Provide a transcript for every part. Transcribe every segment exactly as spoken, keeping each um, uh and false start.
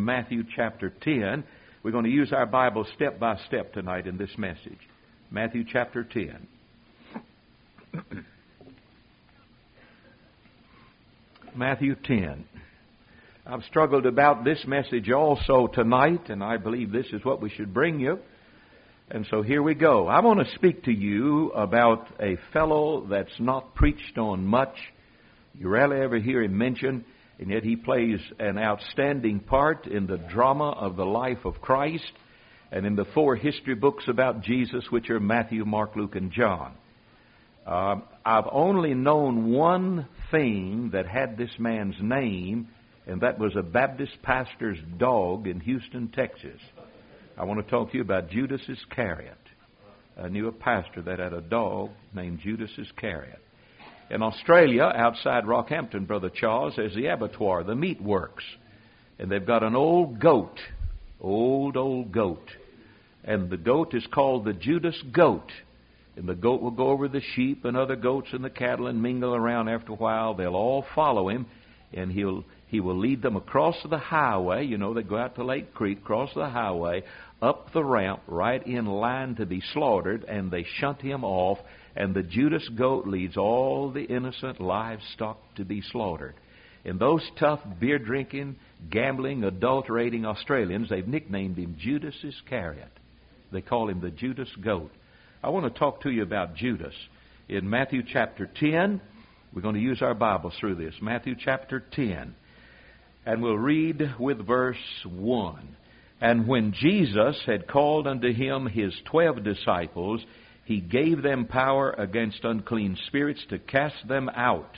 Matthew chapter ten. We're going to use our Bible step by step tonight in this message. Matthew chapter ten. Matthew ten. I've struggled about this message also tonight, and I believe this is what we should bring you. And so here we go. I want to speak to you about a fellow that's not preached on much. You rarely ever hear him mentioned, and yet he plays an outstanding part in the drama of the life of Christ and in the four history books about Jesus, which are Matthew, Mark, Luke, and John. Uh, I've only known one thing that had this man's name, and that was a Baptist pastor's dog in Houston, Texas. I want to talk to you about Judas Iscariot. I knew a pastor that had a dog named Judas Iscariot. In Australia, outside Rockhampton, Brother Charles, there's the abattoir, the meat works. And they've got an old goat, old, old goat. And the goat is called the Judas goat. And the goat will go over the sheep and other goats and the cattle and mingle around. After a while, they'll all follow him, and he'll he will lead them across the highway. You know, they go out to Lake Creek, cross the highway, up the ramp, right in line to be slaughtered, and they shunt him off, and the Judas goat leads all the innocent livestock to be slaughtered. And those tough, beer-drinking, gambling, adulterating Australians, they've nicknamed him Judas Iscariot. They call him the Judas goat. I want to talk to you about Judas. In Matthew chapter ten, we're going to use our Bibles through this. Matthew chapter ten. And we'll read with verse one. And when Jesus had called unto him his twelve disciples, he gave them power against unclean spirits to cast them out,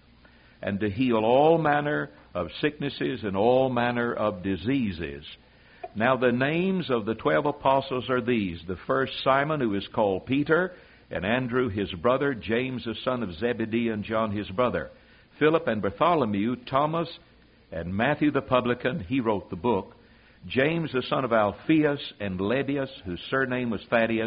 and to heal all manner of sicknesses and all manner of diseases. Now the names of the twelve apostles are these. The first, Simon, who is called Peter, and Andrew his brother, James the son of Zebedee, and John his brother, Philip and Bartholomew, Thomas, and Matthew the publican, he wrote the book, James the son of Alphaeus, and Lebbaeus, whose surname was Thaddeus,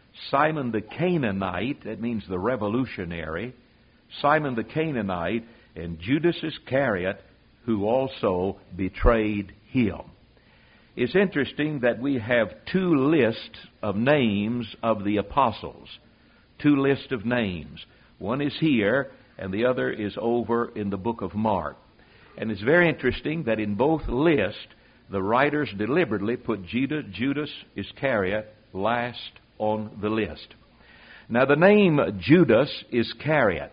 Simon the Canaanite, that means the revolutionary, Simon the Canaanite, and Judas Iscariot, who also betrayed him. It's interesting that we have two lists of names of the apostles. Two lists of names. One is here, and the other is over in the book of Mark. And it's very interesting that in both lists, the writers deliberately put Judas Iscariot last on the list. Now the name Judas Iscariot,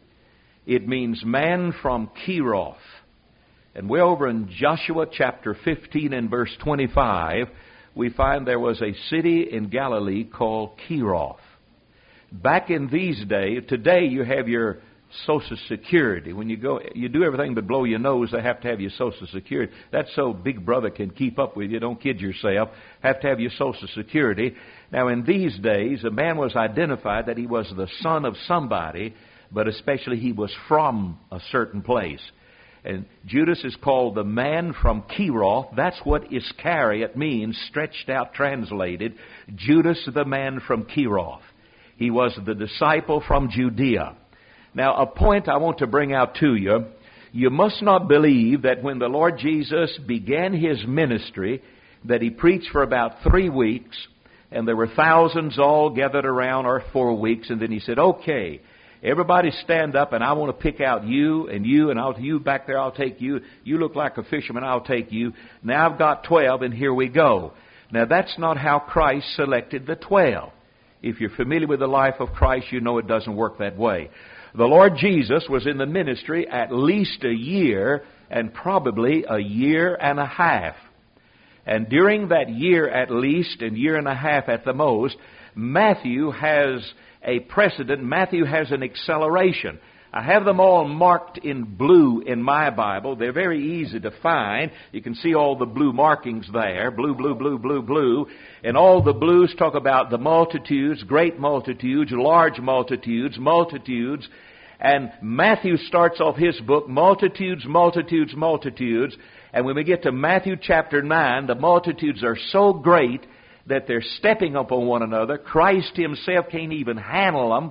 it means man from Keroth. And way over in Joshua chapter fifteen and verse twenty-five, we find there was a city in Galilee called Keroth. Back in these days, today you have your Social Security. When you go, you do everything but blow your nose, they have to have your Social Security. That's so Big Brother can keep up with you. Don't kid yourself. Have to have your Social Security. Now in these days, a man was identified that he was the son of somebody, but especially he was from a certain place. And Judas is called the man from Keroth. That's what Iscariot means, stretched out, translated. Judas, the man from Keroth. He was the disciple from Judea. Now, a point I want to bring out to you. You must not believe that when the Lord Jesus began His ministry, that He preached for about three weeks, and there were thousands all gathered around, or four weeks, and then He said, okay, everybody stand up, and I want to pick out you and you, and I'll you back there, I'll take you. You look like a fisherman, I'll take you. Now I've got twelve, and here we go. Now that's not how Christ selected the twelve. If you're familiar with the life of Christ, you know it doesn't work that way. The Lord Jesus was in the ministry at least a year, and probably a year and a half. And during that year at least, and year and a half at the most, Matthew has a precedent. Matthew has an acceleration. I have them all marked in blue in my Bible. They're very easy to find. You can see all the blue markings there. Blue, blue, blue, blue, blue. And all the blues talk about the multitudes, great multitudes, large multitudes, multitudes. And Matthew starts off his book, multitudes, multitudes, multitudes. And when we get to Matthew chapter nine, the multitudes are so great that they're stepping up on one another. Christ Himself can't even handle them.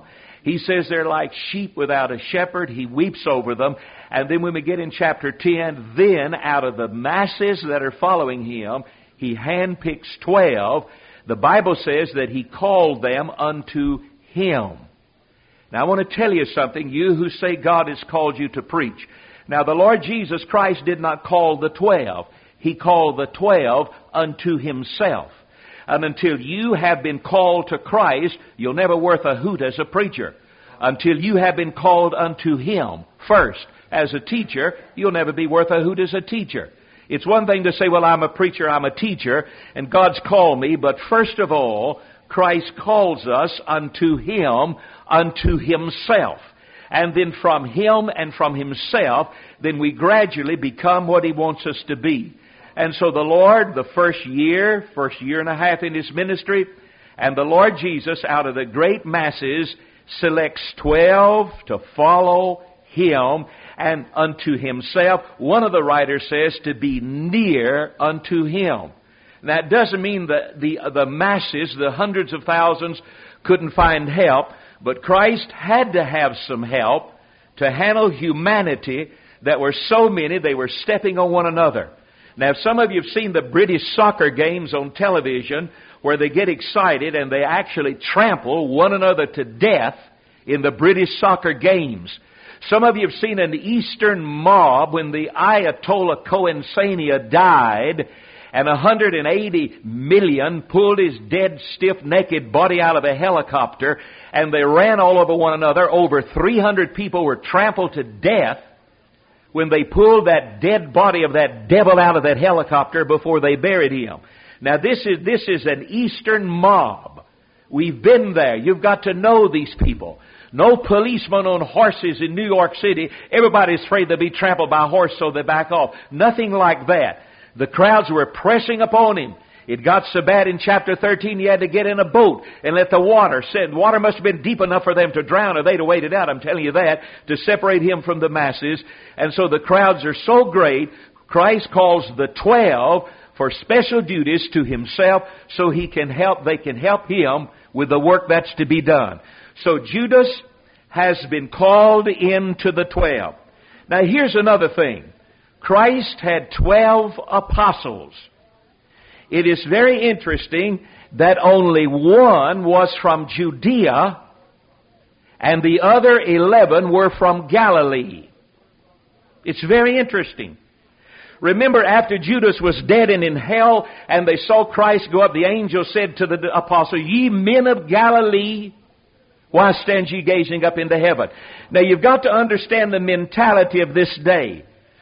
He says they're like sheep without a shepherd. He weeps over them. And then when we get in chapter ten, then out of the masses that are following Him, He handpicks twelve. The Bible says that He called them unto Him. Now I want to tell you something, you who say God has called you to preach. Now the Lord Jesus Christ did not call the twelve. He called the twelve unto Himself. And until you have been called to Christ, you'll never worth a hoot as a preacher. Until you have been called unto Him first as a teacher, you'll never be worth a hoot as a teacher. It's one thing to say, well, I'm a preacher, I'm a teacher, and God's called me. But first of all, Christ calls us unto Him, unto Himself. And then from Him and from Himself, then we gradually become what He wants us to be. And so the Lord, the first year, first year and a half in His ministry, and the Lord Jesus, out of the great masses, selects twelve to follow Him and unto Himself. One of the writers says to be near unto Him. That doesn't mean that the, the masses, the hundreds of thousands, couldn't find help, but Christ had to have some help to handle humanity that were so many they were stepping on one another. Now, if some of you have seen the British soccer games on television where they get excited and they actually trample one another to death in the British soccer games. Some of you have seen an Eastern mob when the Ayatollah Khomeini died and one hundred eighty million pulled his dead, stiff, naked body out of a helicopter and they ran all over one another. Over three hundred people were trampled to death when they pulled that dead body of that devil out of that helicopter before they buried him. Now this is, this is an Eastern mob. We've been there. You've got to know these people. No policemen on horses in New York City. Everybody's afraid they'll be trampled by a horse, so they back off. Nothing like that. The crowds were pressing upon him. It got so bad in chapter thirteen, he had to get in a boat and let the water set. Water must have been deep enough for them to drown, or they'd have waited out, I'm telling you that, to separate him from the masses. And so the crowds are so great, Christ calls the twelve for special duties to Himself so He can help, they can help Him with the work that's to be done. So Judas has been called into the twelve. Now here's another thing. Christ had twelve apostles. It is very interesting that only one was from Judea and the other eleven were from Galilee. It's very interesting. Remember, after Judas was dead and in hell and they saw Christ go up, the angel said to the apostle, "Ye men of Galilee, why stand ye gazing up into heaven?" Now you've got to understand the mentality of this day.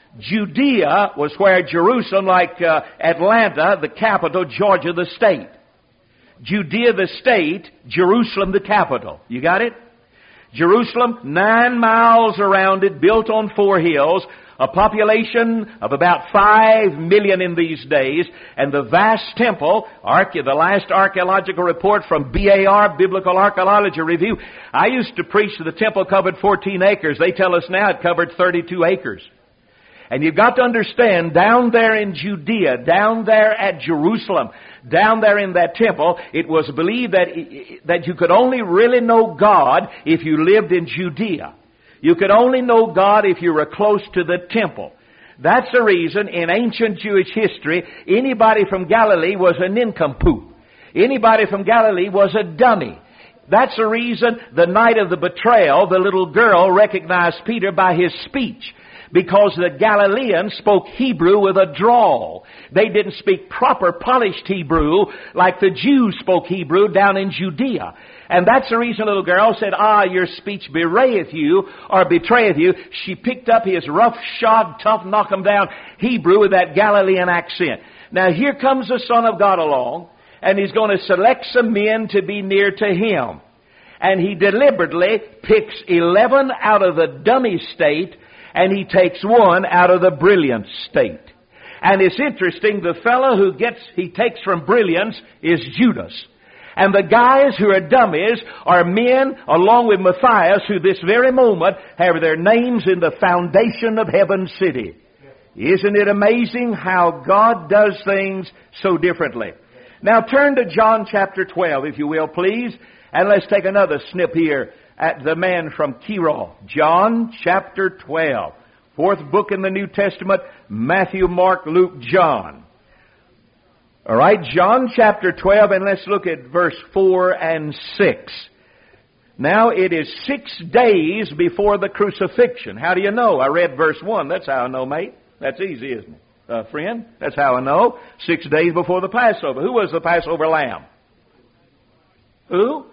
Judea was where Jerusalem, like uh, Atlanta, the capital, Georgia, the state. Judea, the state, Jerusalem, the capital. You got it? Jerusalem, nine miles around it, built on four hills, a population of about five million in these days, and the vast temple, arche- the last archaeological report from B A R, Biblical Archaeology Review, I used to preach the temple covered fourteen acres. They tell us now it covered thirty-two acres. And you've got to understand, down there in Judea, down there at Jerusalem, down there in that temple, it was believed that, that you could only really know God if you lived in Judea. You could only know God if you were close to the temple. That's the reason in ancient Jewish history, anybody from Galilee was a nincompoop. Anybody from Galilee was a dummy. That's the reason the night of the betrayal, the little girl recognized Peter by his speech. Because the Galileans spoke Hebrew with a drawl. They didn't speak proper, polished Hebrew like the Jews spoke Hebrew down in Judea. And that's the reason the little girl said, "Ah, your speech bewrayeth you, or betrayeth you." She picked up his rough-shod, tough, knock-em-down Hebrew with that Galilean accent. Now here comes the Son of God along, and He's going to select some men to be near to Him. And He deliberately picks eleven out of the dummy state, and He takes one out of the brilliant state. And it's interesting, the fellow who gets, He takes from brilliance is Judas. And the guys who are dummies are men, along with Matthias, who this very moment have their names in the foundation of Heaven City. Isn't it amazing how God does things so differently? Now turn to John chapter twelve, if you will, please. And let's take another snip here at the man from Kiro. John chapter twelve. Fourth book in the New Testament, Matthew, Mark, Luke, John. All right, John chapter twelve, and let's look at verse four and six. Now it is six days before the crucifixion. How do you know? I read verse one. That's how I know, mate. That's easy, isn't it? Uh, friend, that's how I know. Six days before the Passover. Who was the Passover lamb? Who?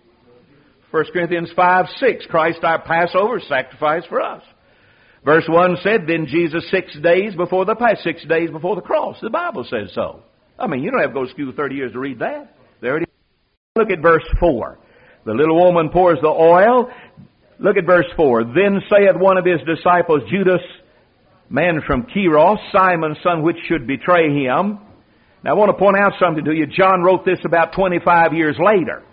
First Corinthians five, six. Christ our Passover sacrificed for us. Verse one said, then Jesus six days before the Pass, six days before the cross. The Bible says so. I mean, you don't have to go to school thirty years to read that. There it is. Look at verse four. The little woman pours the oil. Look at verse four. Then saith one of his disciples, Judas, man from Kairos, Simon's son, which should betray him. Now I want to point out something to you. John wrote this about twenty-five years later.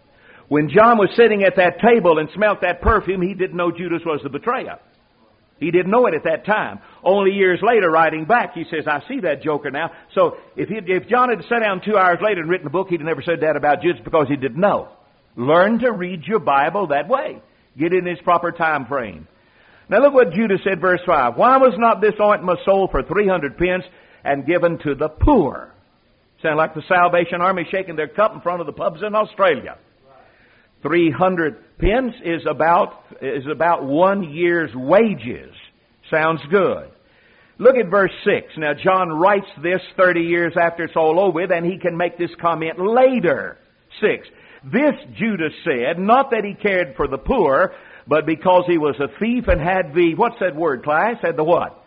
When John was sitting at that table and smelt that perfume, he didn't know Judas was the betrayer. He didn't know it at that time. Only years later, writing back, he says, I see that joker now. So if he, if John had sat down two hours later and written a book, he'd have never said that about Judas because he didn't know. Learn to read your Bible that way. Get it in its proper time frame. Now look what Judas said, verse five. Why was not this ointment sold for three hundred pence and given to the poor? Sound like the Salvation Army shaking their cup in front of the pubs in Australia. three hundred pence is about, is about one year's wages. Sounds good. Look at verse six. Now John writes this thirty years after it's all over with, and he can make this comment later. six. This Judas said, not that he cared for the poor, but because he was a thief and had the, what's that word, class? Had the what?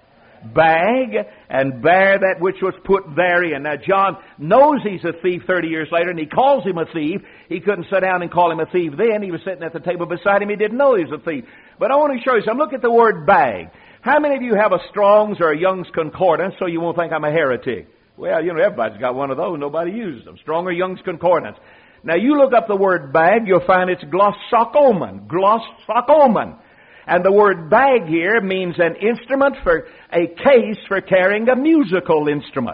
Bag, and bear that which was put therein. Now John knows he's a thief thirty years later, and he calls him a thief. He couldn't sit down and call him a thief then. He was sitting at the table beside him. He didn't know he was a thief. But I want to show you something. Look at the word bag. How many of you have a Strong's or a Young's Concordance so you won't think I'm a heretic? Well, you know, everybody's got one of those. Nobody uses them. Strong or Young's Concordance. Now you look up the word bag, you'll find it's glossokomen. Glossokomen. And the word bag here means an instrument for a case for carrying a musical instrument.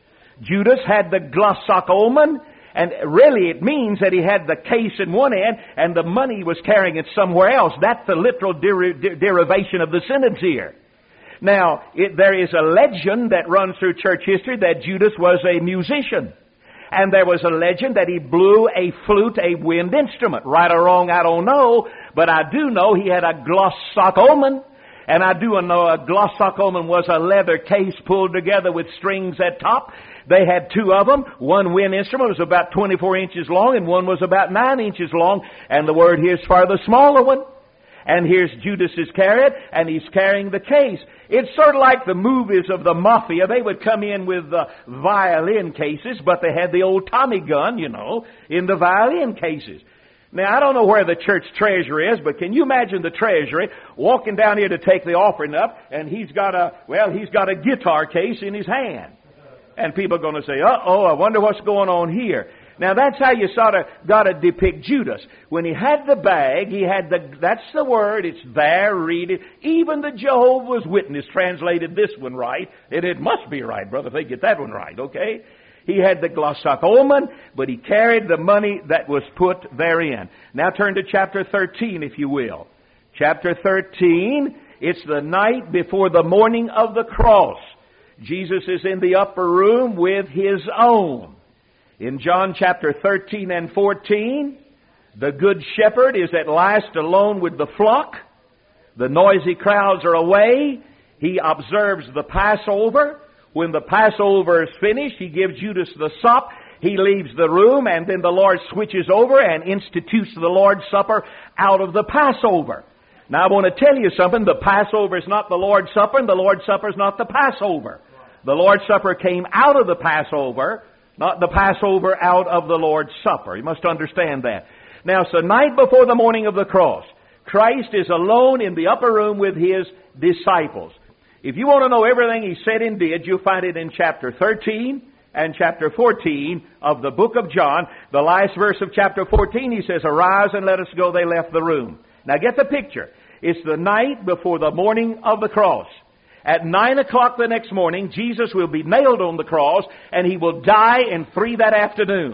Judas had the glossokomen, and really it means that he had the case in one end and the money was carrying it somewhere else. That's the literal der- der- derivation of the sentence here. Now, it, there is a legend that runs through church history that Judas was a musician. And there was a legend that he blew a flute, a wind instrument. Right or wrong, I don't know. But I do know he had a glossokomen. And I do know a glossokomen was a leather case pulled together with strings at top. They had two of them. One wind instrument was about twenty-four inches long, and one was about nine inches long. And the word here's for the smaller one. And here's Judas's carrot, and he's carrying the case. It's sort of like the movies of the mafia. They would come in with uh, violin cases, but they had the old Tommy gun, you know, in the violin cases. Now, I don't know where the church treasurer is, but can you imagine the treasurer walking down here to take the offering up, and he's got a, well, he's got a guitar case in his hand. And people are going to say, uh-oh, I wonder what's going on here. Now that's how you sort of got to depict Judas. When he had the bag, he had the, that's the word, it's there, read it. Even the Jehovah's Witness translated this one right. And it must be right, brother, if they get that one right, okay? He had the glossokomen, but he carried the money that was put therein. Now turn to chapter thirteen, if you will. Chapter thirteen, it's the night before the morning of the cross. Jesus is in the upper room with his own. In John chapter thirteen and fourteen, the good shepherd is at last alone with the flock. The noisy crowds are away. He observes the Passover. When the Passover is finished, he gives Judas the sop. He leaves the room, and then the Lord switches over and institutes the Lord's Supper out of the Passover. Now I want to tell you something. The Passover is not the Lord's Supper, and the Lord's Supper is not the Passover. The Lord's Supper came out of the Passover, not the Passover out of the Lord's Supper. You must understand that. Now, it's the night before the morning of the cross. Christ is alone in the upper room with his disciples. If you want to know everything he said and did, you'll find it in chapter thirteen and chapter fourteen of the book of John. The last verse of chapter fourteen, he says, "Arise and let us go." They left the room. Now get the picture. It's the night before the morning of the cross. At nine o'clock the next morning, Jesus will be nailed on the cross, and he will die in three that afternoon.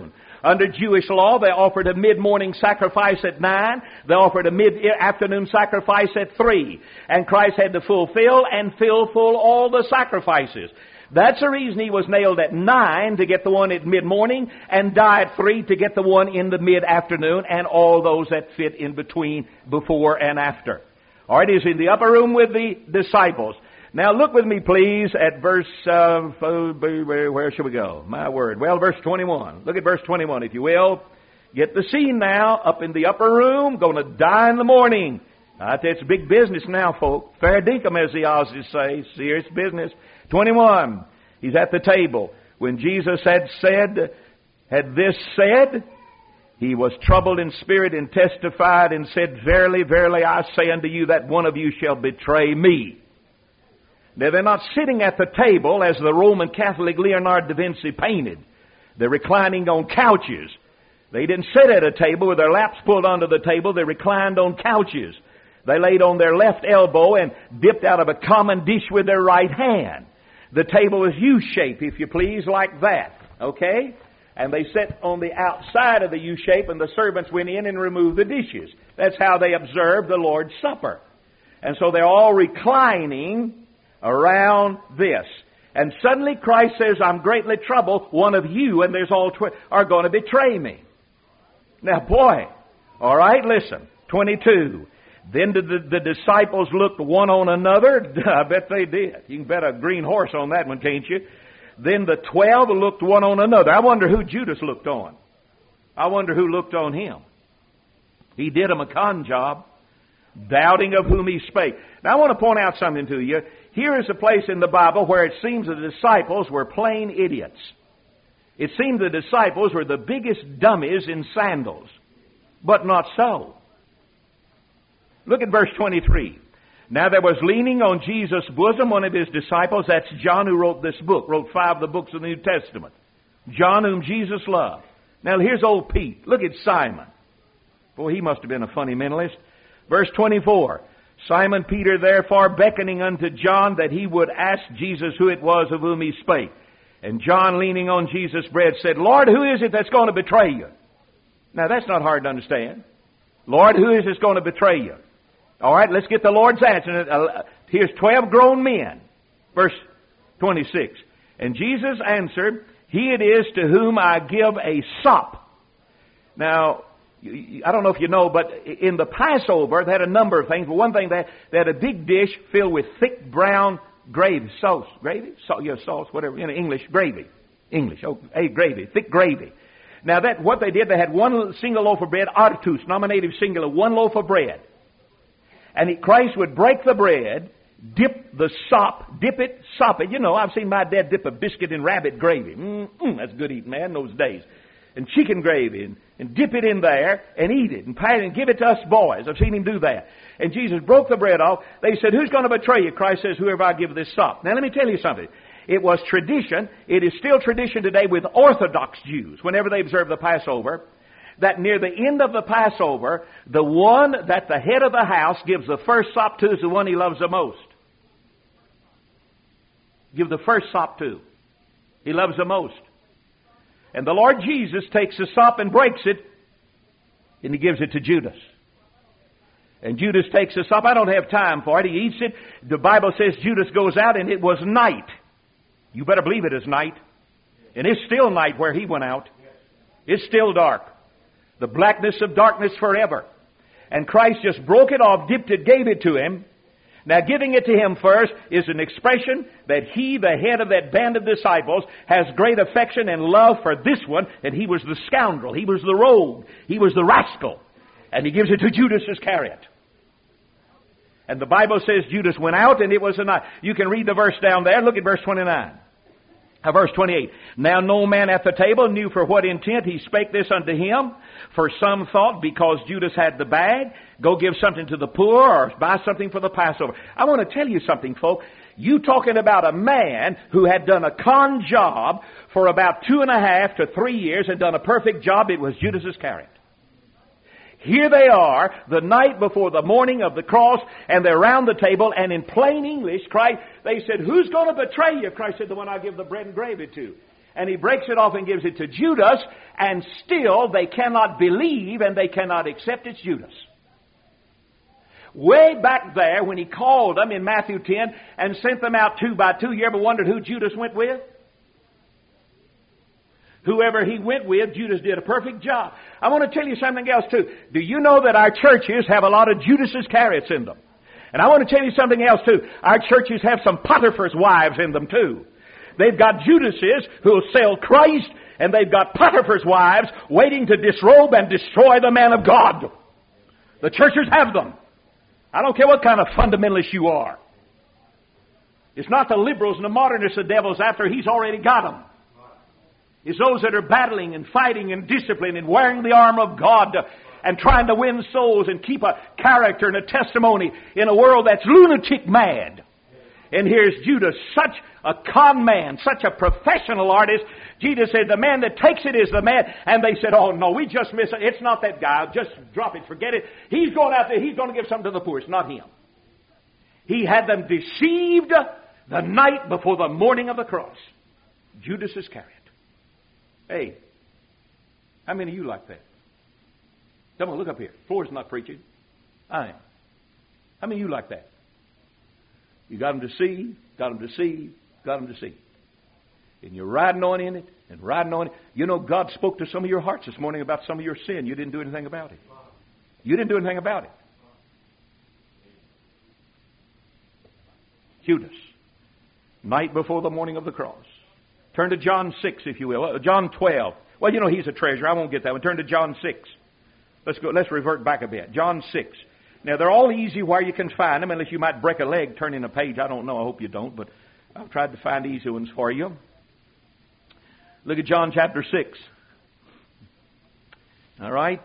Under Jewish law, they offered a mid-morning sacrifice at nine. They offered a mid-afternoon sacrifice at three. And Christ had to fulfill and fill full all the sacrifices. That's the reason He was nailed at nine to get the one at mid-morning, and die at three to get the one in the mid-afternoon, and all those that fit in between, before and after. All right, He's in the upper room with the disciples. Now look with me, please, at verse, uh, where shall we go? My word. Well, verse twenty-one. Look at verse twenty-one, if you will. Get the scene now. Up in the upper room, going to die in the morning. I tell you, it's big business now, folk. Fair dinkum, as the Aussies say. Serious business. twenty-one. He's at the table. When Jesus had said, had this said, He was troubled in spirit and testified and said, Verily, verily, I say unto you that one of you shall betray me. Now, they're not sitting at the table as the Roman Catholic Leonardo da Vinci painted. They're reclining on couches. They didn't sit at a table with their laps pulled onto the table. They reclined on couches. They laid on their left elbow and dipped out of a common dish with their right hand. The table was U-shape, if you please, like that. Okay? And they sat on the outside of the U-shape, and the servants went in and removed the dishes. That's how they observed the Lord's Supper. And so they're all reclining around this. And suddenly Christ says, I'm greatly troubled. One of you, and there's all tw- are going to betray me. Now, boy, all right, listen. twenty-two. Then the, the, the disciples looked one on another. I bet they did. You can bet a green horse on that one, can't you? Then the twelve looked one on another. I wonder who Judas looked on. I wonder who looked on him. He did him a con job, doubting of whom he spake. Now, I want to point out something to you. Here is a place in the Bible where it seems the disciples were plain idiots. It seemed the disciples were the biggest dummies in sandals. But not so. Look at verse twenty-three. Now there was leaning on Jesus' bosom one of His disciples. That's John, who wrote this book, wrote five of the books of the New Testament. John, whom Jesus loved. Now here's old Pete. Look at Simon. Boy, he must have been a funny mentalist. Verse twenty-four. Simon Peter therefore beckoning unto John that he would ask Jesus who it was of whom he spake. And John, leaning on Jesus' breast, said, Lord, who is it that's going to betray you? Now that's not hard to understand. Lord, who is this going to betray you? All right, let's get the Lord's answer. Here's twelve grown men. Verse twenty-six. And Jesus answered, He it is to whom I give a sop. Now, I don't know if you know, but in the Passover, they had a number of things. But one thing, they, they had a big dish filled with thick brown gravy, sauce, gravy, so, yeah, sauce, whatever, in English, gravy, English, oh, hey, gravy, thick gravy. Now that what they did, they had one single loaf of bread, artus, nominative singular, one loaf of bread, and he, Christ would break the bread, dip the sop, dip it, sop it. You know, I've seen my dad dip a biscuit in rabbit gravy. Mm-mm, that's good eating, man, in those days. And chicken gravy, and, and dip it in there, and eat it, and pat it, and give it to us boys. I've seen him do that. And Jesus broke the bread off. They said, who's going to betray you? Christ says, whoever I give this sop. Now let me tell you something. It was tradition, it is still tradition today with Orthodox Jews, whenever they observe the Passover, that near the end of the Passover, the one that the head of the house gives the first sop to is the one he loves the most. Give the first sop to. He loves the most. And the Lord Jesus takes the sop and breaks it, and He gives it to Judas. And Judas takes the sop. I don't have time for it. He eats it. The Bible says Judas goes out, and it was night. You better believe it is night. And it's still night where he went out. It's still dark. The blackness of darkness forever. And Christ just broke it off, dipped it, gave it to him. Now, giving it to him first is an expression that he, the head of that band of disciples, has great affection and love for this one, and he was the scoundrel, he was the rogue, he was the rascal. And he gives it to Judas Iscariot. And the Bible says Judas went out, and it was a night. You can read the verse down there. Look at verse twenty-nine. Uh, verse twenty-eight. Now no man at the table knew for what intent he spake this unto him. For some thought, because Judas had the bag, go give something to the poor or buy something for the Passover. I want to tell you something, folks. You talking about a man who had done a con job for about two and a half to three years and done a perfect job. It was Judas Iscariot. Here they are, the night before the morning of the cross, and they're around the table, and in plain English, Christ, they said, who's going to betray you? Christ said, the one I give the bread and gravy to. And he breaks it off and gives it to Judas, and still they cannot believe and they cannot accept it's Judas. Way back there when he called them in Matthew ten and sent them out two by two, you ever wondered who Judas went with? Whoever he went with, Judas did a perfect job. I want to tell you something else too. Do you know that our churches have a lot of Judas Iscariots in them? And I want to tell you something else too. Our churches have some Potiphar's wives in them too. They've got Judases who will sell Christ, and they've got Potiphar's wives waiting to disrobe and destroy the man of God. The churches have them. I don't care what kind of fundamentalist you are. It's not the liberals and the modernists the devil's after. He's already got them. It's those that are battling and fighting and discipline and wearing the armor of God and trying to win souls and keep a character and a testimony in a world that's lunatic mad. And here's Judas, such a con man, such a professional artist. Jesus said, the man that takes it is the man. And they said, oh no, we just miss it. It's not that guy. Just drop it. Forget it. He's going out there. He's going to give something to the poor. It's not him. He had them deceived the night before the morning of the cross. Judas Iscariot. Hey, how many of you like that? Come on, look up here. Floor's not preaching. I am. How many of you like that? You got them deceived, got them deceived, got them deceived. And you're riding on in it and riding on it. You know, God spoke to some of your hearts this morning about some of your sin. You didn't do anything about it. You didn't do anything about it. Judas, night before the morning of the cross. Turn to John six, if you will. John twelve. Well, you know, he's a treasure. I won't get that one. Turn to John six. Let's go. Let's revert back a bit. John six. Now, they're all easy where you can find them, unless you might break a leg turning a page. I don't know. I hope you don't, but I've tried to find easy ones for you. Look at John chapter six. All right.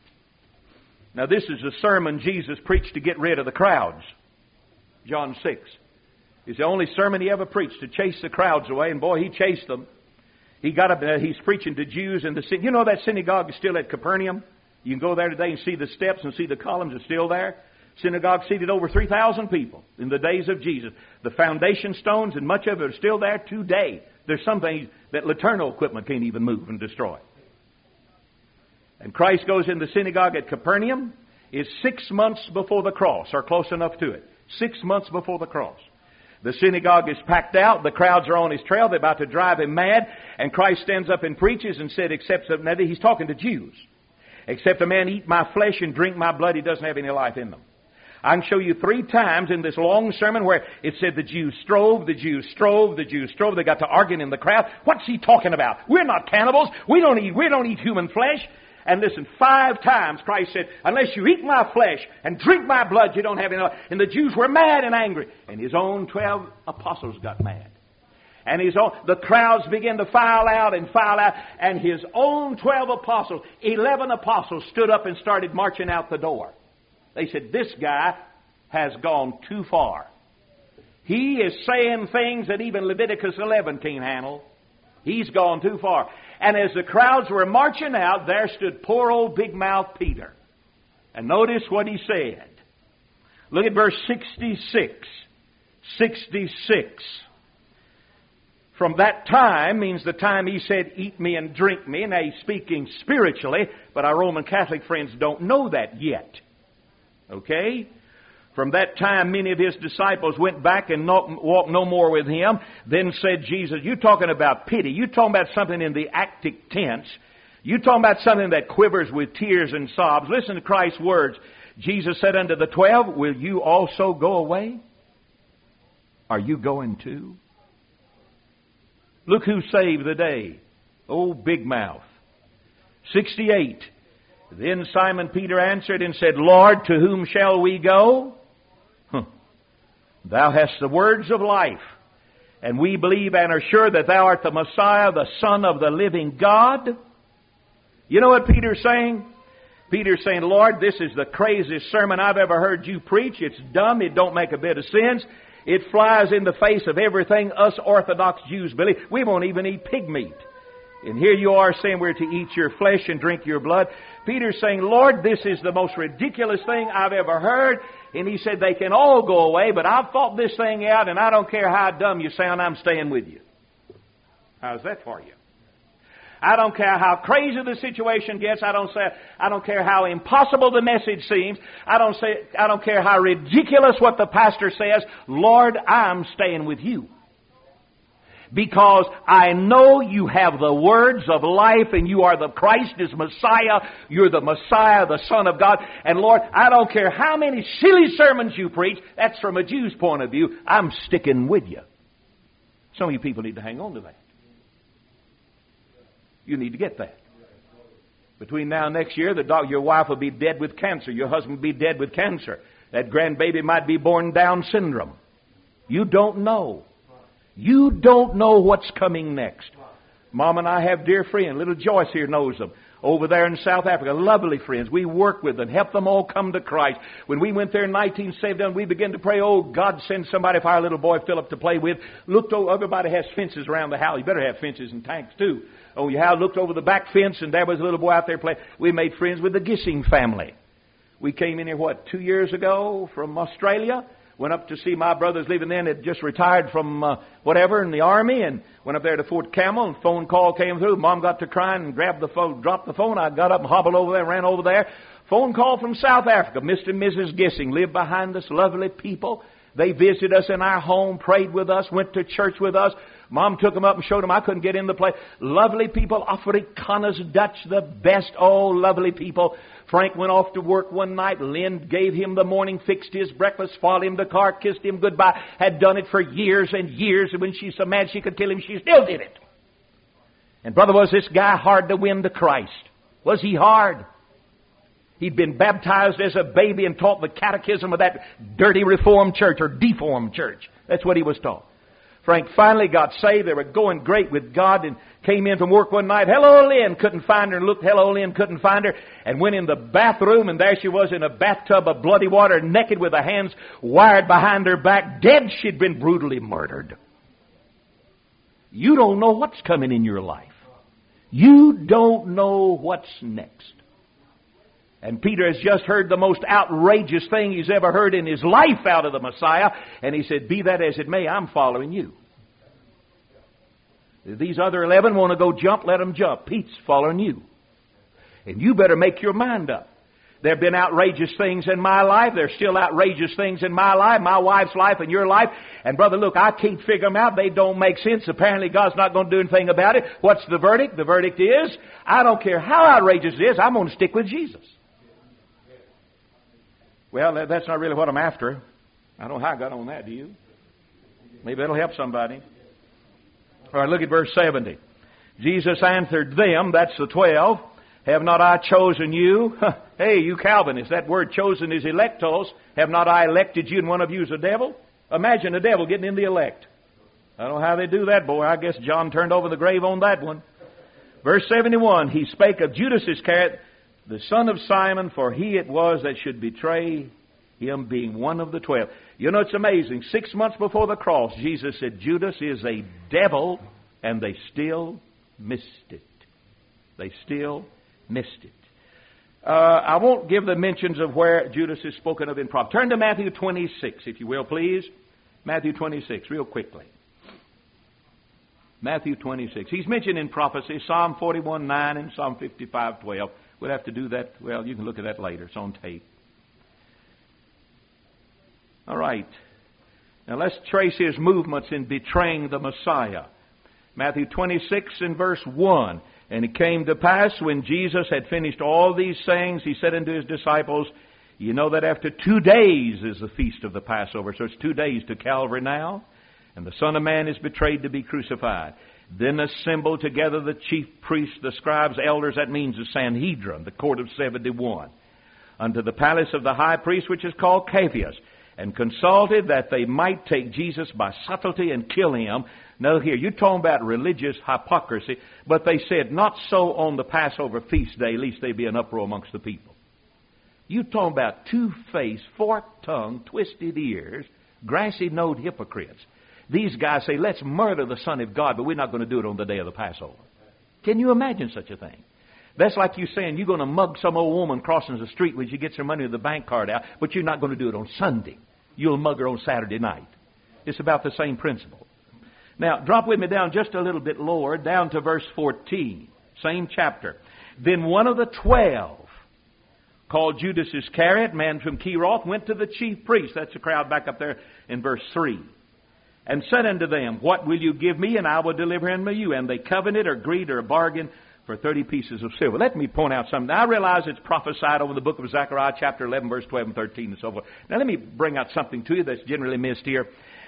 Now, this is the sermon Jesus preached to get rid of the crowds. John six. It's the only sermon he ever preached, to chase the crowds away. And boy, he chased them. He got up, uh, he's preaching to Jews in the synagogue. You know that synagogue is still at Capernaum? You can go there today and see the steps and see the columns are still there. Synagogue seated over three thousand people in the days of Jesus. The foundation stones and much of it are still there today. There's some things that Laterno equipment can't even move and destroy. And Christ goes in the synagogue at Capernaum. It's six months before the cross, or close enough to it. Six months before the cross. The synagogue is packed out. The crowds are on his trail. They're about to drive him mad. And Christ stands up and preaches and said, except, now he's talking to Jews. Except a man eat my flesh and drink my blood, he doesn't have any life in them. I can show you three times in this long sermon where it said the Jews strove, the Jews strove, the Jews strove. They got to arguing in the crowd. What's he talking about? We're not cannibals. We don't eat, we don't eat human flesh. And listen, five times Christ said, unless you eat my flesh and drink my blood, you don't have any life. And the Jews were mad and angry. And his own twelve apostles got mad. And his own, the crowds began to file out and file out. And his own twelve apostles, eleven apostles stood up and started marching out the door. They said, this guy has gone too far. He is saying things that even Leviticus eleven can't handle. He's gone too far. And as the crowds were marching out, there stood poor old big mouth Peter. And notice what he said. Look at verse sixty-six. sixty-six. From that time means the time he said, eat me and drink me. Now he's speaking spiritually, but our Roman Catholic friends don't know that yet. Okay? From that time, many of his disciples went back and not, walked no more with him. Then said Jesus, you talking about pity. You talking about something in the actic tense. You talking about something that quivers with tears and sobs. Listen to Christ's words. Jesus said unto the twelve, will you also go away? Are you going too? Look who saved the day. Oh, big mouth. sixty-eight. Then Simon Peter answered and said, Lord, to whom shall we go? Huh. Thou hast the words of life, and we believe and are sure that thou art the Messiah, the Son of the living God. You know what Peter's saying? Peter's saying, Lord, this is the craziest sermon I've ever heard you preach. It's dumb. It don't make a bit of sense. It flies in the face of everything us Orthodox Jews believe. We won't even eat pig meat. And here you are saying we're to eat your flesh and drink your blood. Peter's saying, Lord, this is the most ridiculous thing I've ever heard. And he said, they can all go away, but I've thought this thing out, and I don't care how dumb you sound, I'm staying with you. How's that for you? I don't care how crazy the situation gets. I don't say, I don't care how impossible the message seems. I don't say, I don't care how ridiculous what the pastor says. Lord, I'm staying with you. Because I know you have the words of life and you are the Christ is Messiah. You're the Messiah, the Son of God. And Lord, I don't care how many silly sermons you preach. That's from a Jew's point of view. I'm sticking with you. Some of you people need to hang on to that. You need to get that. Between now and next year, the dog, your wife will be dead with cancer. Your husband will be dead with cancer. That grandbaby might be born Down syndrome. You don't know. You don't know what's coming next. Mom and I have dear friends. Little Joyce here knows them. Over there in South Africa, lovely friends. We work with them, help them all come to Christ. When we went there in nineteen seventy-one, we began to pray, oh, God, send somebody for our little boy Philip to play with. Looked over, everybody has fences around the house. You better have fences and tanks too. Oh, you have looked over the back fence, and there was a little boy out there playing. We made friends with the Gissing family. We came in here, what, two years ago from Australia? Went up to see my brothers living then. Had just retired from uh, whatever in the army, and went up there to Fort Campbell, and phone call came through. Mom got to crying and grabbed the phone, dropped the phone. I got up and hobbled over there, ran over there. Phone call from South Africa. Mister and Missus Gissing lived behind us, lovely people. They visited us in our home, prayed with us, went to church with us. Mom took them up and showed them I couldn't get in the place. Lovely people, Afrikaners, Dutch, the best, oh, lovely people. Frank went off to work one night. Lynn gave him the morning, fixed his breakfast, followed him to the car, kissed him goodbye. Had done it for years and years. And when she's so mad she could kill him, she still did it. And brother, was this guy hard to win to Christ? Was he hard? He'd been baptized as a baby and taught the catechism of that dirty Reformed church or deformed church. That's what he was taught. Frank finally got saved. They were going great with God and came in from work one night. Hello, Lynn. Couldn't find her. And looked, hello, Lynn. Couldn't find her. And went in the bathroom, and there she was in a bathtub of bloody water, naked with her hands wired behind her back. Dead. She'd been brutally murdered. You don't know what's coming in your life. You don't know what's next. And Peter has just heard the most outrageous thing he's ever heard in his life out of the Messiah. And he said, be that as it may, I'm following you. If these other eleven want to go jump, let them jump. Pete's following you. And you better make your mind up. There have been outrageous things in my life. There's still outrageous things in my life, my wife's life, and your life. And brother, look, I can't figure them out. They don't make sense. Apparently God's not going to do anything about it. What's the verdict? The verdict is, I don't care how outrageous it is, I'm going to stick with Jesus. Well, that's not really what I'm after. I don't know how I got on that, do you? Maybe that'll help somebody. All right, look at verse seventy. Jesus answered them, that's the twelve, have not I chosen you? Hey, you Calvinists, that word chosen is electos. Have not I elected you and one of you is a devil? Imagine a devil getting in the elect. I don't know how they do that, boy. I guess John turned over the grave on that one. Verse seventy-one, he spake of Judas Iscariot, the son of Simon, for he it was that should betray him, being one of the twelve. You know, it's amazing. Six months before the cross, Jesus said, Judas is a devil, and they still missed it. They still missed it. Uh, I won't give the mentions of where Judas is spoken of in prophecy. Turn to Matthew twenty-six, if you will, please. Matthew twenty-six, real quickly. Matthew twenty-six. He's mentioned in prophecy, Psalm forty-one nine and Psalm fifty-five twelve. We'll have to do that. Well, you can look at that later. It's on tape. All right. Now let's trace his movements in betraying the Messiah. Matthew twenty-six and verse one. And it came to pass when Jesus had finished all these sayings, he said unto his disciples, you know that after two days is the feast of the Passover. So it's two days to Calvary now. And the Son of Man is betrayed to be crucified. Then assembled together the chief priests, the scribes, elders, that means the Sanhedrin, the court of seventy-one, unto the palace of the high priest, which is called Caiaphas, and consulted that they might take Jesus by subtlety and kill him. Now here, you're talking about religious hypocrisy, but they said, not so on the Passover feast day, lest there be an uproar amongst the people. You're talking about two-faced, forked-tongued, twisted ears, grassy-nosed hypocrites. These guys say, let's murder the Son of God, but we're not going to do it on the day of the Passover. Can you imagine such a thing? That's like you saying you're going to mug some old woman crossing the street when she gets her money with the bank card out, but you're not going to do it on Sunday. You'll mug her on Saturday night. It's about the same principle. Now, drop with me down just a little bit lower, down to verse fourteen. Same chapter. Then one of the twelve, called Judas Iscariot, man from Cheroth, went to the chief priest. That's the crowd back up there in verse three. And said unto them, What will you give me, and I will deliver him to you? And they covenanted or agreed or bargained for thirty pieces of silver. Let me point out something. Now, I realize it's prophesied over the book of Zechariah, chapter eleven, verse twelve and thirteen, and so forth. Now, let me bring out something to you that's generally missed here.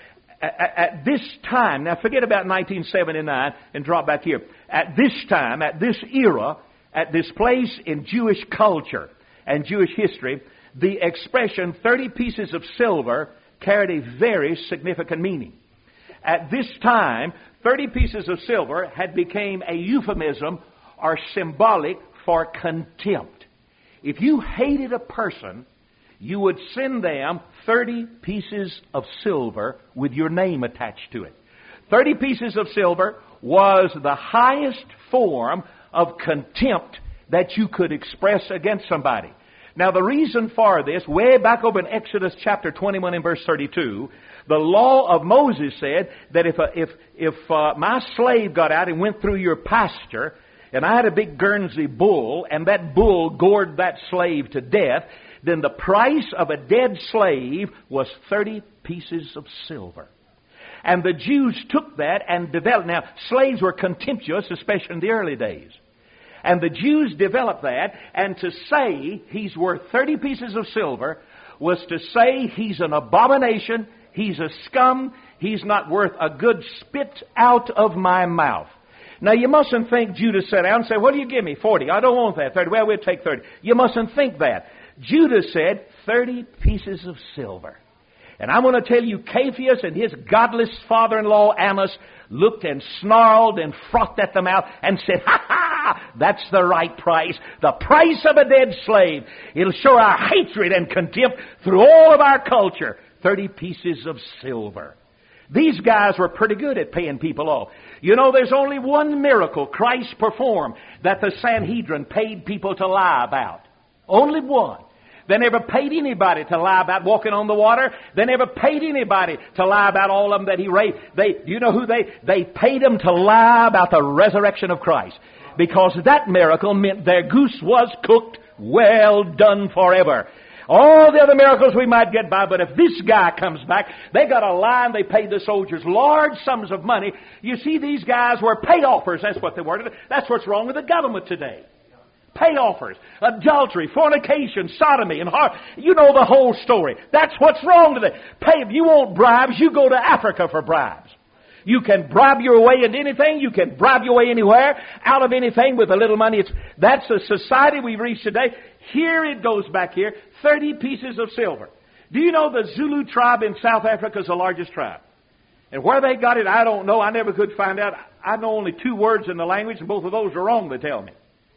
At, at this time, now forget about nineteen seventy-nine and drop back here. At this time, at this era, at this place in Jewish culture and Jewish history, the expression thirty pieces of silver carried a very significant meaning. At this time, thirty pieces of silver had become a euphemism or symbolic for contempt. If you hated a person, you would send them thirty pieces of silver with your name attached to it. thirty pieces of silver was the highest form of contempt that you could express against somebody. Now, the reason for this, way back over in Exodus chapter twenty-one and verse thirty-two, the law of Moses said that if a, if if uh, my slave got out and went through your pasture, and I had a big Guernsey bull, and that bull gored that slave to death, then the price of a dead slave was thirty pieces of silver. And the Jews took that and developed. Now, slaves were contemptuous, especially in the early days. And the Jews developed that, and to say he's worth thirty pieces of silver was to say he's an abomination, he's a scum, he's not worth a good spit out of my mouth. Now, you mustn't think Judas sat down and said, what do you give me? forty. I don't want that. thirty. Well, we'll take thirty. You mustn't think that. Judas said, thirty pieces of silver. And I'm going to tell you, Capheus and his godless father-in-law, Annas, looked and snarled and frothed at the mouth and said, ha ha, that's the right price. The price of a dead slave. It'll show our hatred and contempt through all of our culture. thirty pieces of silver. These guys were pretty good at paying people off. You know, there's only one miracle Christ performed that the Sanhedrin paid people to lie about. Only one. They never paid anybody to lie about walking on the water. They never paid anybody to lie about all of them that he raised. They, do you know who they, they paid them to lie about the resurrection of Christ. Because that miracle meant their goose was cooked, well done forever. All the other miracles we might get by, but if this guy comes back, they got a lie and they paid the soldiers large sums of money. You see, these guys were payoffers. That's what they were. That's what's wrong with the government today. Payoffers, adultery, fornication, sodomy, and heart. You know the whole story. That's what's wrong today. Pay, if you want bribes, you go to Africa for bribes. You can bribe your way into anything. You can bribe your way anywhere, out of anything with a little money. It's, that's the society we've reached today. Here it goes back here, thirty pieces of silver. Do you know the Zulu tribe in South Africa is the largest tribe? And where they got it, I don't know. I never could find out. I know only two words in the language, and both of those are wrong, they tell me.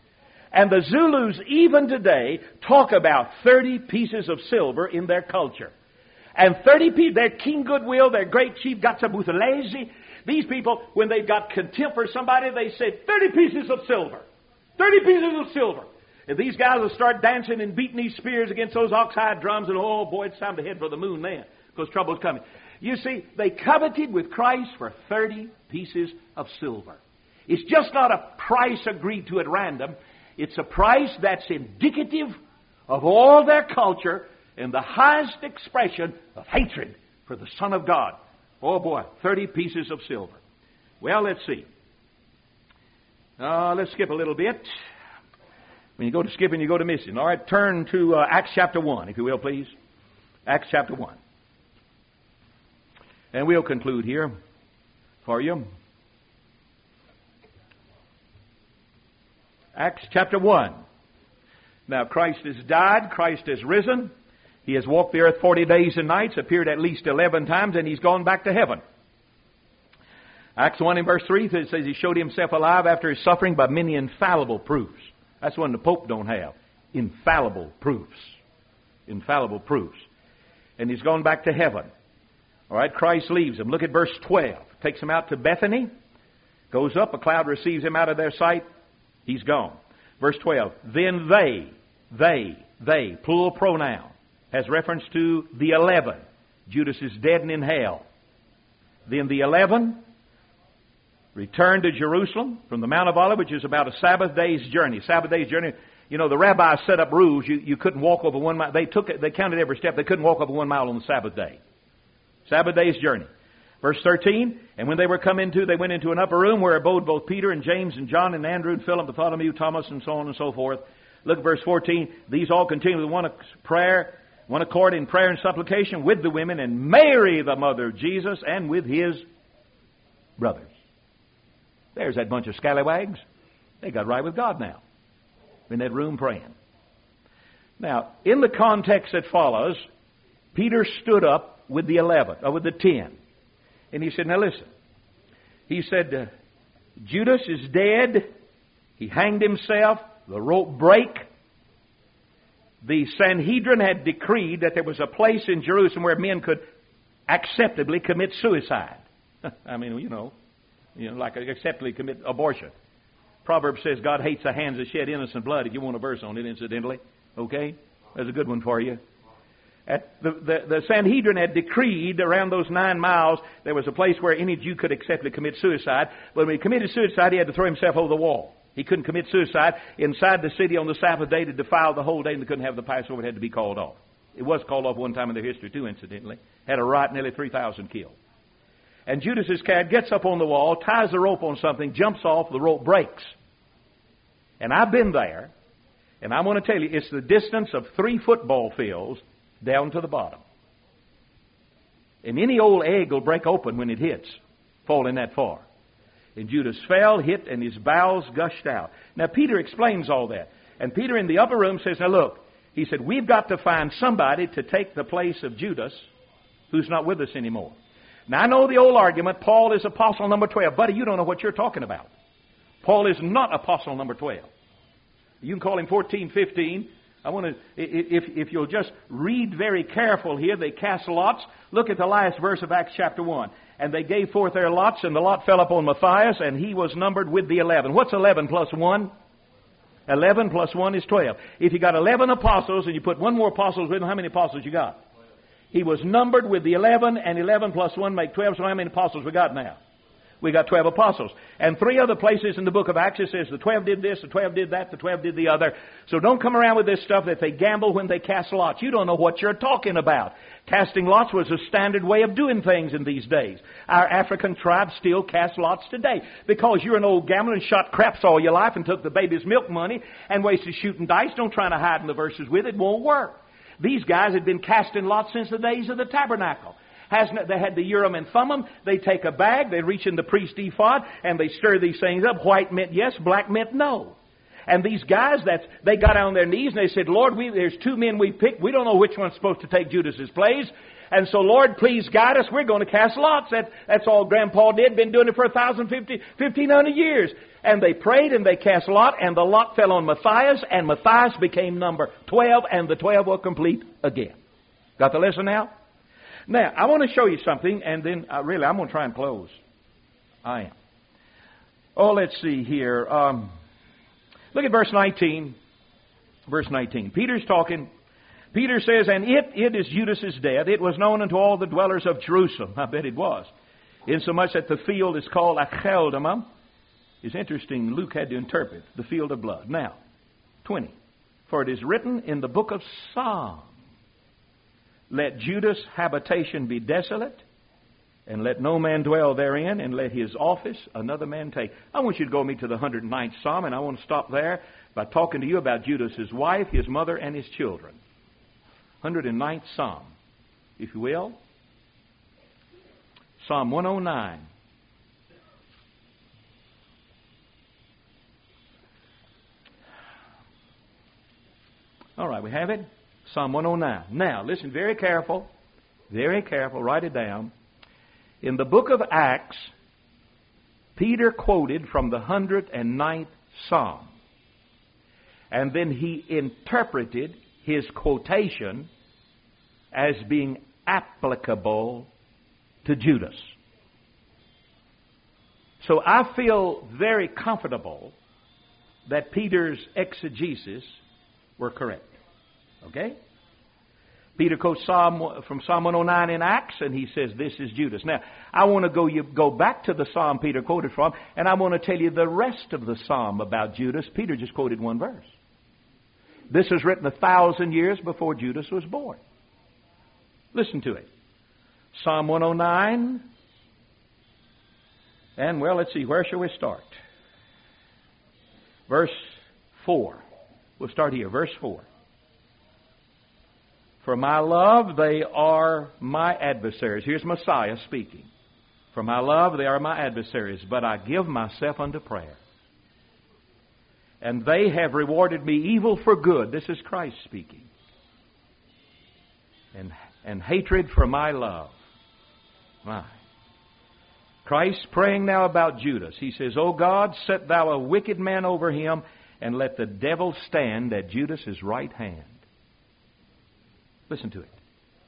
And the Zulus, even today, talk about thirty pieces of silver in their culture. And thirty people, their King Goodwill, their great chief Gatsabuthelezi, these people, when they've got contempt for somebody, they say, thirty pieces of silver. thirty pieces of silver. And these guys will start dancing and beating these spears against those oxhide drums, and oh boy, it's time to head for the moon then, because trouble's coming. You see, they coveted with Christ for thirty pieces of silver. It's just not a price agreed to at random. It's a price that's indicative of all their culture and the highest expression of hatred for the Son of God. Oh boy, thirty pieces of silver. Well, let's see. Uh, let's skip a little bit. When you go to skipping, you go to missing. All right, turn to uh, Acts chapter one, if you will, please. Acts chapter one. And we'll conclude here for you. Acts chapter one. Now, Christ has died. Christ has risen. He has walked the earth forty days and nights, appeared at least eleven times, and He's gone back to heaven. Acts one and verse three, it says He showed Himself alive after His suffering by many infallible proofs. That's one the Pope don't have. Infallible proofs. Infallible proofs. And He's gone back to heaven. All right, Christ leaves Him. Look at verse twelve. Takes Him out to Bethany. Goes up, a cloud receives Him out of their sight. He's gone. Verse twelve. Then they, they, they, plural pronoun, has reference to the eleven. Judas is dead and in hell. Then the eleven returned to Jerusalem from the Mount of Olives, which is about a Sabbath day's journey. Sabbath day's journey. You know, the rabbis set up rules. You, you couldn't walk over one mile. They took it, they counted every step. They couldn't walk over one mile on the Sabbath day. Sabbath day's journey. Verse thirteen, and when they were come into, they went into an upper room where abode both Peter and James and John and Andrew and Philip, Bartholomew, Thomas, and so on and so forth. Look at verse fourteen. These all continued with one prayer, one accord in prayer and supplication with the women and Mary, the mother of Jesus, and with his brothers. There's that bunch of scallywags. They got right with God now. In that room praying. Now, in the context that follows, Peter stood up with the eleven, or with the ten. And he said, now listen. He said, uh, Judas is dead. He hanged himself. The rope break. The Sanhedrin had decreed that there was a place in Jerusalem where men could acceptably commit suicide. I mean, you know, you know, like acceptably commit abortion. Proverbs says God hates the hands that shed innocent blood. If you want a verse on it, incidentally. Okay? That's a good one for you. At the, the, the Sanhedrin had decreed around those nine miles there was a place where any Jew could acceptably commit suicide. But when he committed suicide, he had to throw himself over the wall. He couldn't commit suicide inside the city on the Sabbath day to defile the whole day, and they couldn't have the Passover. It had to be called off. It was called off one time in their history, too, incidentally. Had a riot, nearly three thousand killed. And Judas Iscariot gets up on the wall, ties the rope on something, jumps off, the rope breaks. And I've been there, and I want to tell you, it's the distance of three football fields down to the bottom. And any old egg will break open when it hits, falling that far. And Judas fell, hit, and his bowels gushed out. Now, Peter explains all that. And Peter in the upper room says, now look, he said, we've got to find somebody to take the place of Judas who's not with us anymore. Now, I know the old argument, Paul is apostle number twelve. Buddy, you don't know what you're talking about. Paul is not apostle number twelve. You can call him fourteen, fifteen. I want to, if, if you'll just read very careful here, they cast lots. Look at the last verse of Acts chapter one. And they gave forth their lots, and the lot fell upon Matthias, and he was numbered with the eleven. What's eleven plus one? eleven plus one is twelve. If you got eleven apostles, and you put one more apostle with them, how many apostles you got? He was numbered with the eleven, and eleven plus one make twelve, so how many apostles we got now? We got twelve apostles. And three other places in the book of Acts it says the twelve did this, the twelve did that, the twelve did the other. So don't come around with this stuff that they gamble when they cast lots. You don't know what you're talking about. Casting lots was a standard way of doing things in these days. Our African tribes still cast lots today. Because you're an old gambler and shot craps all your life and took the baby's milk money and wasted shooting dice. Don't try to hide in the verses with it. It won't work. These guys had been casting lots since the days of the tabernacle. Hasn't, they had the Urim and Thummim. They take a bag, they reach in the priest's ephod, and they stir these things up. White meant yes, black meant no. And these guys, that's, they got on their knees and they said, Lord, we, there's two men we picked. We don't know which one's supposed to take Judas's place. And so, Lord, please guide us. We're going to cast lots. That, that's all Grandpa did. Been doing it for a thousand, fifty, fifteen hundred years. And they prayed and they cast lot, and the lot fell on Matthias, and Matthias became number twelve, and the twelve were complete again. Got the lesson now? Now, I want to show you something, and then, uh, really, I'm going to try and close. I am. Oh, let's see here. Um, look at verse nineteen. Verse nineteen. Peter's talking. Peter says, and it, it is Judas's death. It was known unto all the dwellers of Jerusalem. I bet it was. Insomuch that the field is called Acheldama. It's interesting. Luke had to interpret the field of blood. Now, twenty. For it is written in the book of Psalms, let Judas' habitation be desolate, and let no man dwell therein, and let his office another man take. I want you to go with me to the one hundred ninth Psalm, and I want to stop there by talking to you about Judas, his wife, his mother, and his children. one hundred ninth Psalm, if you will. Psalm one oh nine. All right, we have it. Psalm one oh nine. Now, listen very careful. Very careful. Write it down. In the book of Acts, Peter quoted from the one hundred ninth Psalm. And then he interpreted his quotation as being applicable to Judas. So I feel very comfortable that Peter's exegesis were correct. Okay? Peter quotes Psalm from Psalm one oh nine in Acts, and he says, this is Judas. Now, I want to go you go back to the Psalm Peter quoted from, and I want to tell you the rest of the Psalm about Judas. Peter just quoted one verse. This was written a thousand years before Judas was born. Listen to it. Psalm one oh nine. And, well, let's see, where shall we start? Verse four. We'll start here, verse four. For my love, they are my adversaries. Here's Messiah speaking. For my love, they are my adversaries, but I give myself unto prayer. And they have rewarded me evil for good. This is Christ speaking. And, and hatred for my love. My. Christ praying now about Judas. He says, O God, set thou a wicked man over him, and let the devil stand at Judas' right hand. Listen to it.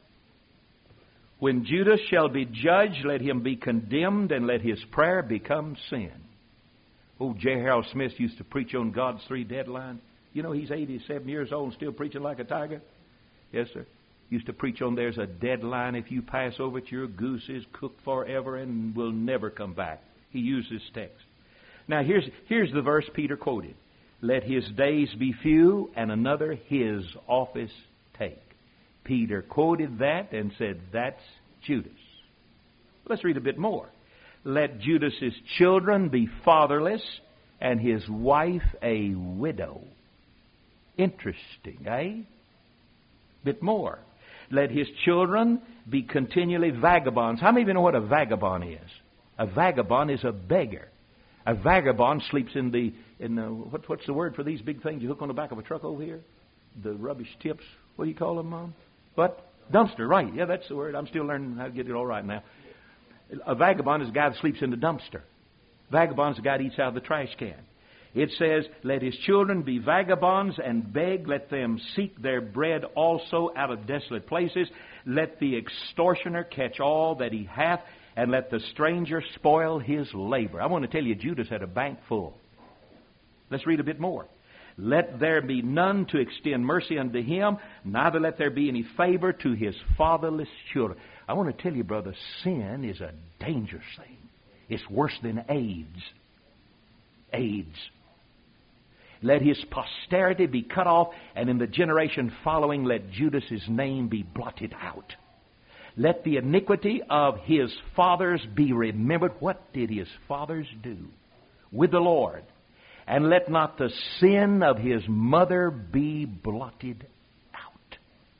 When Judas shall be judged, let him be condemned, and let his prayer become sin. Oh, J. Harold Smith used to preach on God's three deadlines. You know, he's eighty-seven years old and still preaching like a tiger. Yes, sir. Used to preach on there's a deadline. If you pass over it, your goose is cooked forever and will never come back. He used this text. Now, here's, here's the verse Peter quoted. Let his days be few, and another his office take. Peter quoted that and said, that's Judas. Let's read a bit more. Let Judas's children be fatherless, and his wife a widow. Interesting, eh? Bit more. Let his children be continually vagabonds. How many of you know what a vagabond is? A vagabond is a beggar. A vagabond sleeps in the, in the what, what's the word for these big things you hook on the back of a truck over here? The rubbish tips. What do you call them, Mom? What? Dumpster, right. Yeah, that's the word. I'm still learning how to get it all right now. A vagabond is a guy that sleeps in the dumpster. Vagabond is a guy that eats out of the trash can. It says, let his children be vagabonds and beg. Let them seek their bread also out of desolate places. Let the extortioner catch all that he hath, and let the stranger spoil his labor. I want to tell you, Judas had a bank full. Let's read a bit more. Let there be none to extend mercy unto him, neither let there be any favor to his fatherless children. I want to tell you, brother, sin is a dangerous thing. It's worse than AIDS. AIDS. Let his posterity be cut off, and in the generation following, let Judas's name be blotted out. Let the iniquity of his fathers be remembered. What did his fathers do with the Lord? And let not the sin of his mother be blotted out.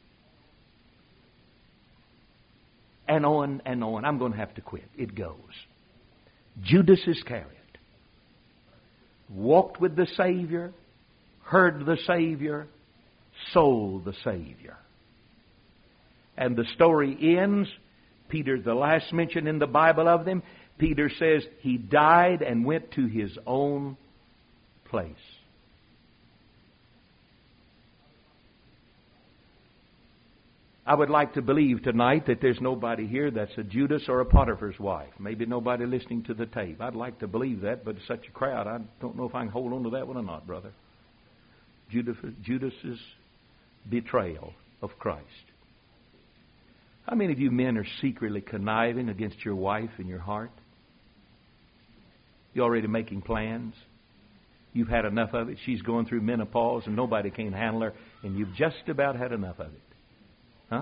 And on and on. I'm going to have to quit. It goes. Judas Iscariot walked with the Savior, heard the Savior, sold the Savior. And the story ends. Peter, the last mention in the Bible of them, Peter says he died and went to his own place. I would like to believe tonight that there's nobody here that's a Judas or a Potiphar's wife. Maybe nobody listening to the tape. I'd like to believe that, but it's such a crowd, I don't know if I can hold on to that one or not, brother. Judas, Judas's betrayal of Christ. How many of you men are secretly conniving against your wife in your heart? You're already making plans. You've had enough of it. She's going through menopause and nobody can handle her, and you've just about had enough of it. Huh?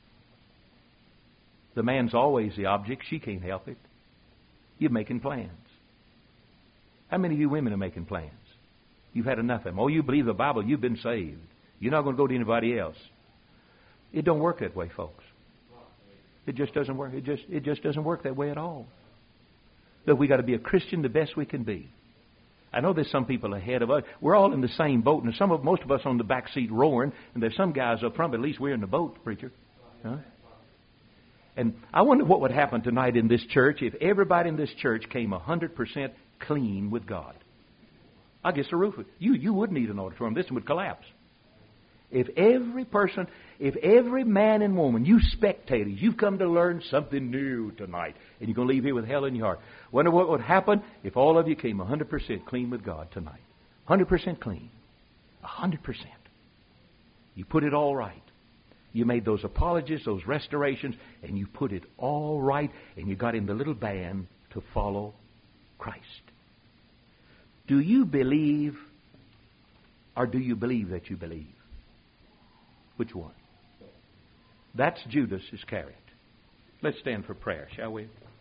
The man's always the object. She can't help it. You're making plans. How many of you women are making plans? You've had enough of them. Oh, you believe the Bible, you've been saved. You're not going to go to anybody else. It don't work that way, folks. It just doesn't work. It just it just doesn't work that way at all. Look, we got to be a Christian the best we can be. I know there's some people ahead of us. We're all in the same boat, and some of most of us on the back seat roaring, and there's some guys up front, but at least we're in the boat, preacher. Huh? And I wonder what would happen tonight in this church if everybody in this church came one hundred percent clean with God. I guess the roof would. You, you would need an auditorium. This one would collapse. If every person, if every man and woman, you spectators, you've come to learn something new tonight, and you're going to leave here with hell in your heart. Wonder what would happen if all of you came one hundred percent clean with God tonight. one hundred percent clean. one hundred percent. You put it all right. You made those apologies, those restorations, and you put it all right, and you got in the little band to follow Christ. Do you believe, or do you believe that you believe? Which one? That's Judas Iscariot. Let's stand for prayer, shall we?